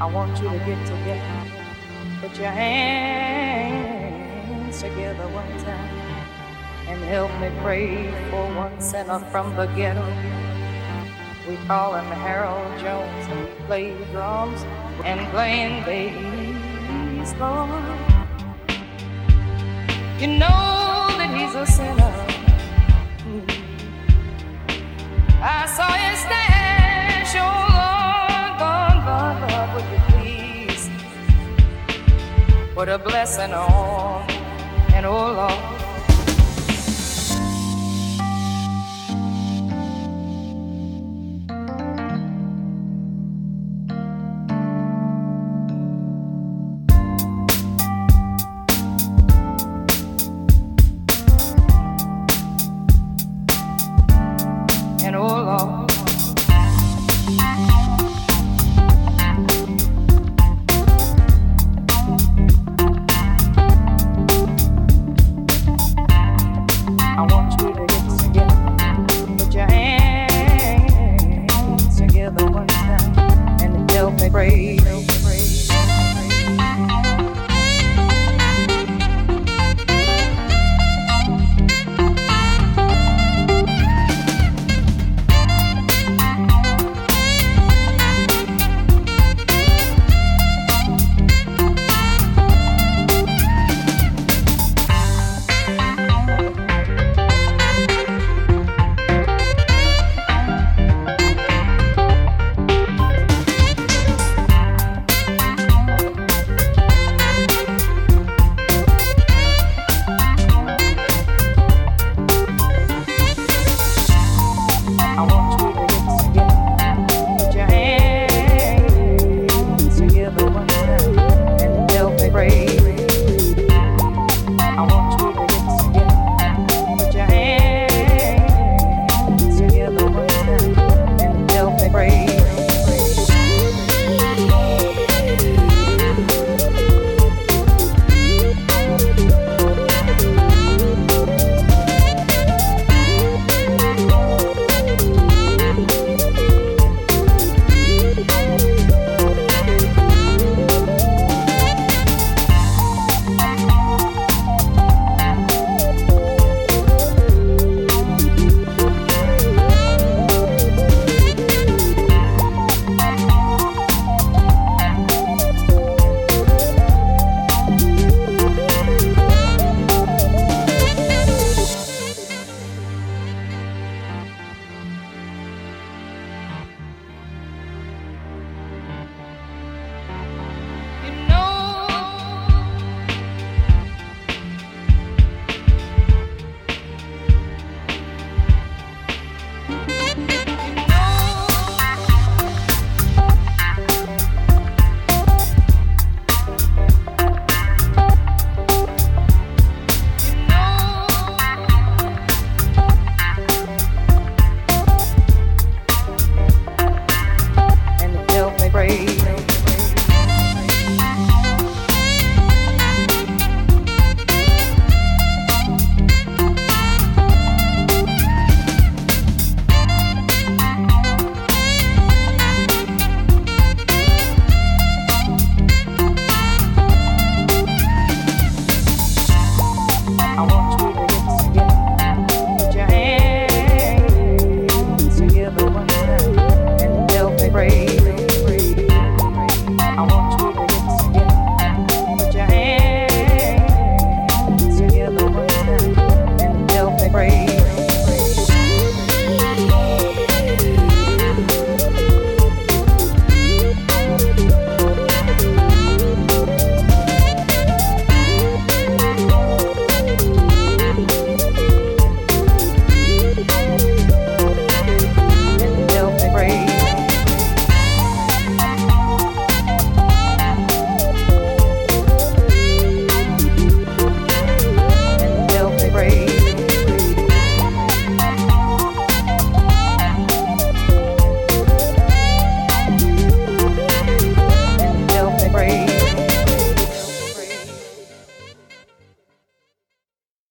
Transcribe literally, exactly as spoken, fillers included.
I want you to get together. Put your hands together one time and help me pray for one sinner from the ghetto. We call him Harold Jones, and he plays drums and playing bass, Lord. You know that he's a sinner. I saw his stash, oh Lord, Lord, Lord, Lord, would you please put a blessing on, and oh Lord,